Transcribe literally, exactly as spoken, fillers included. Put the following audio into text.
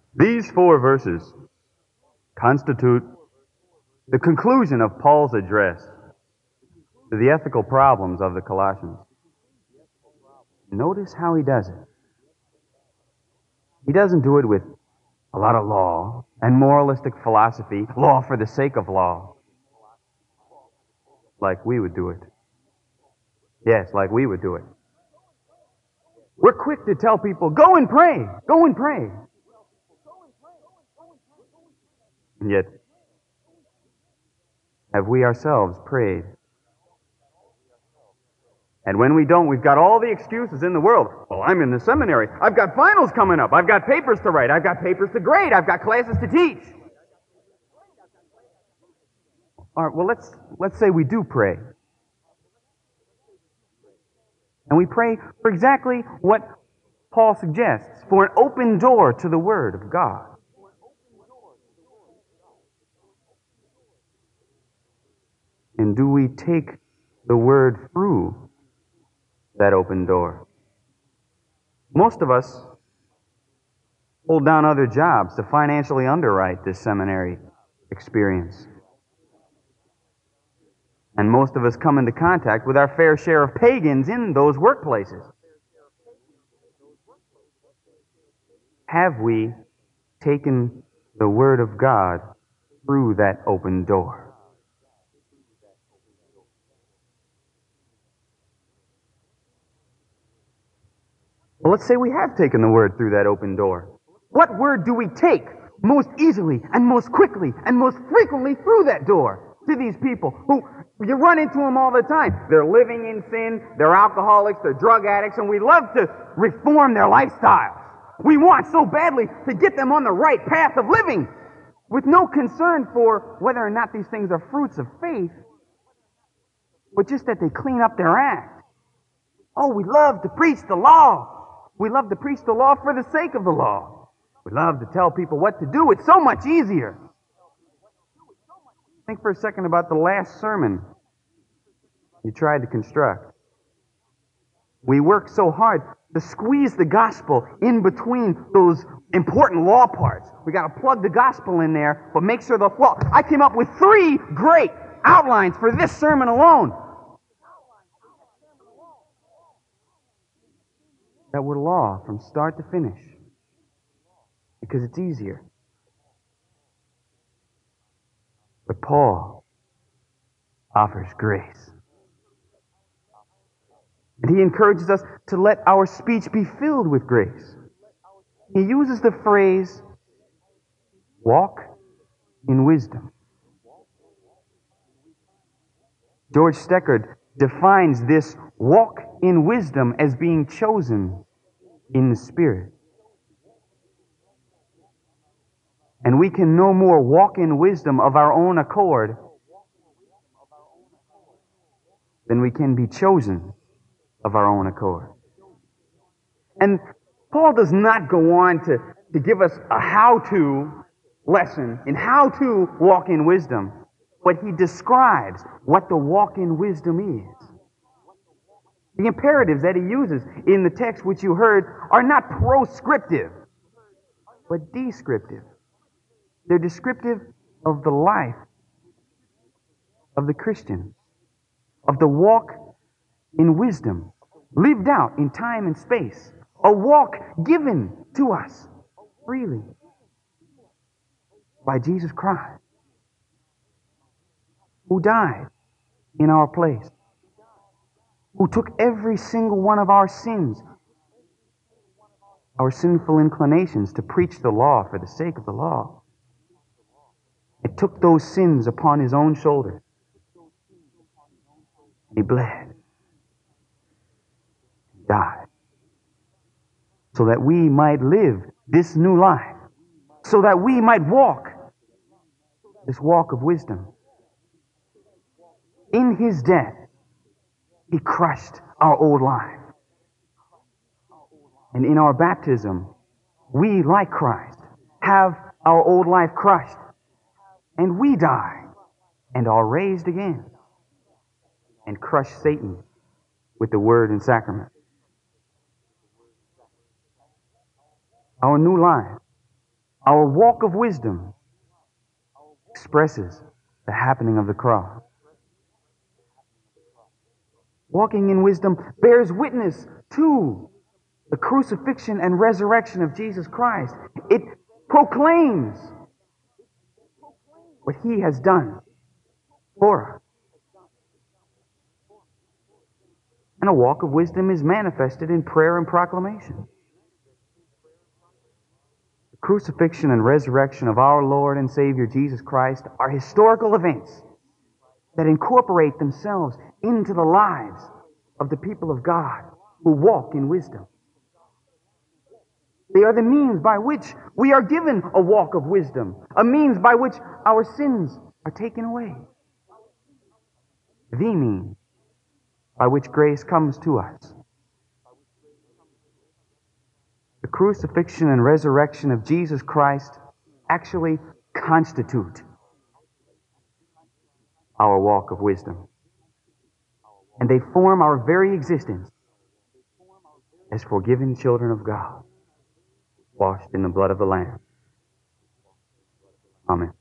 These four verses constitute the conclusion of Paul's address to the ethical problems of the Colossians. Notice how he does it. He doesn't do it with a lot of law and moralistic philosophy, law for the sake of law, like we would do it. Yes, like we would do it. We're quick to tell people, go and pray, go and pray. And yet, have we ourselves prayed? And when we don't, we've got all the excuses in the world. Well, I'm in the seminary. I've got finals coming up. I've got papers to write. I've got papers to grade. I've got classes to teach. All right, well, let's, let's say we do pray. And we pray for exactly what Paul suggests, for an open door to the Word of God. And do we take the Word through that open door? Most of us hold down other jobs to financially underwrite this seminary experience. And most of us come into contact with our fair share of pagans in those workplaces. Have we taken the Word of God through that open door? Well, let's say we have taken the Word through that open door. What Word do we take most easily and most quickly and most frequently through that door to these people who you run into them all the time? They're living in sin, they're alcoholics, they're drug addicts, and we love to reform their lifestyles. We want so badly to get them on the right path of living with no concern for whether or not these things are fruits of faith, but just that they clean up their act. Oh, we love to preach the law. We love to preach the law for the sake of the law. We love to tell people what to do. It's so much easier. Think for a second about the last sermon you tried to construct. We work so hard to squeeze the gospel in between those important law parts. We got to plug the gospel in there, but make sure the, well, I came up with three great outlines for this sermon alone that were law from start to finish, because it's easier. But Paul offers grace. And he encourages us to let our speech be filled with grace. He uses the phrase, walk in wisdom. George Steckard defines this walk in wisdom as being chosen in the Spirit. And we can no more walk in wisdom of our own accord than we can be chosen of our own accord. And Paul does not go on to, to give us a how-to lesson in how to walk in wisdom, but he describes what the walk in wisdom is. The imperatives that he uses in the text which you heard are not proscriptive, but descriptive. They're descriptive of the life of the Christian, of the walk in wisdom, lived out in time and space, a walk given to us freely by Jesus Christ, who died in our place, who took every single one of our sins, our sinful inclinations to preach the law for the sake of the law. It took those sins upon his own shoulders. He bled, died, so that we might live this new life, so that we might walk this walk of wisdom. In his death, he crushed our old life. And in our baptism, we, like Christ, have our old life crushed. And we die and are raised again and crush Satan with the word and sacrament. Our new life Our walk of wisdom expresses the happening of the cross. Walking in wisdom bears witness to the crucifixion and resurrection of Jesus Christ. It proclaims what He has done for us. And a walk of wisdom is manifested in prayer and proclamation. The crucifixion and resurrection of our Lord and Savior Jesus Christ are historical events that incorporate themselves into the lives of the people of God who walk in wisdom. They are the means by which we are given a walk of wisdom, a means by which our sins are taken away, the means by which grace comes to us. The crucifixion and resurrection of Jesus Christ actually constitute our walk of wisdom. And they form our very existence as forgiven children of God, washed in the blood of the Lamb. Amen.